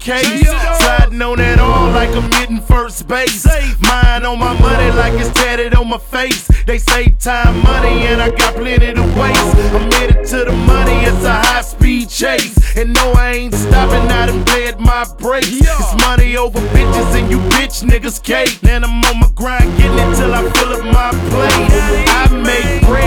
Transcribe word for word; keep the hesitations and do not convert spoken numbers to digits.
case. Sliding on that all like I'm hitting first base. Mine on my money like it's tatted on my face. They say time, money, and I got plenty to waste. I'm headed to the money, it's a high speed chase. And no, I ain't stopping, I done played my brakes. It's money over bitches and you bitch niggas cake. And I'm on my grind, getting it till I fill up my plate. I make bread.